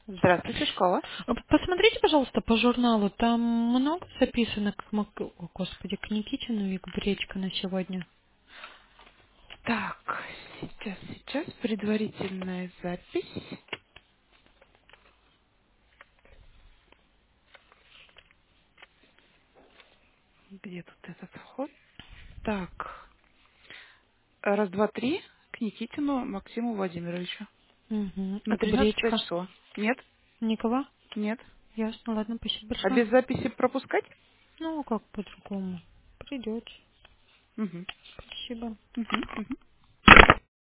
Здравствуйте, школа. Посмотрите, пожалуйста, по журналу. Там много записано, о, господи, к Никитину и к Бречко на сегодня. Так, сейчас предварительная запись. Где тут этот вход? Так, раз, два, три к Никитину Максиму Владимировичу. Угу. А На к 13 Бречко? число. Нет? Никого? Нет. Ясно, ладно, спасибо А большое. без записи пропускать? Ну, а как по-другому? Придете. Угу. Спасибо. Угу. Угу.